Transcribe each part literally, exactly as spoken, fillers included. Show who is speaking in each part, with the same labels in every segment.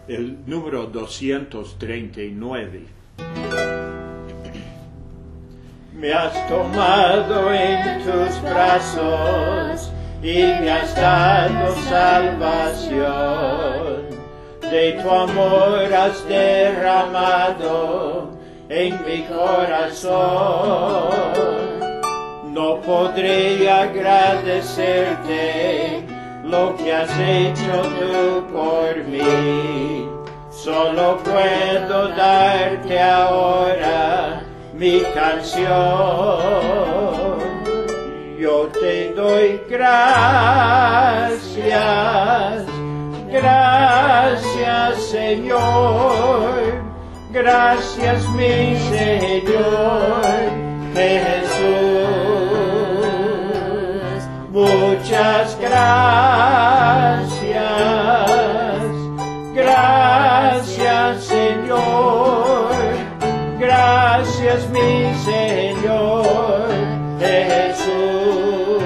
Speaker 1: el número doscientos treinta y nueve.
Speaker 2: Me has tomado en tus brazos y me has dado salvación. De tu amor has derramado en mi corazón. No podré agradecerte lo que has hecho tú por mí. Solo puedo darte ahora mi canción. Yo te doy gracias, gracias Señor, gracias mi Señor Jesús. Muchas gracias, gracias Señor, gracias mi Señor Jesús.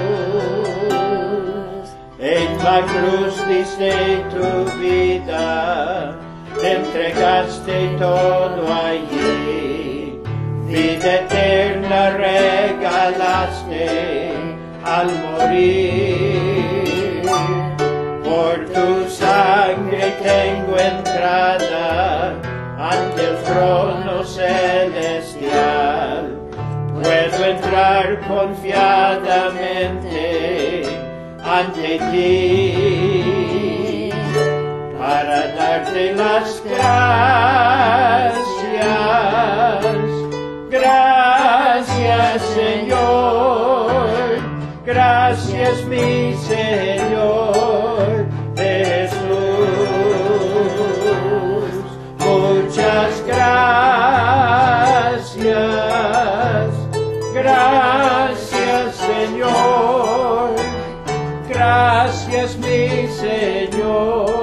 Speaker 2: En la cruz diste tu vida, te entregaste todo allí, vida eterna regalaste al morir. Por tu sangre tengo entrada ante el trono celestial. Puedo entrar confiadamente ante ti para darte las gracias. Gracias Señor, gracias mi Señor Jesús. Muchas gracias, gracias Señor, gracias mi Señor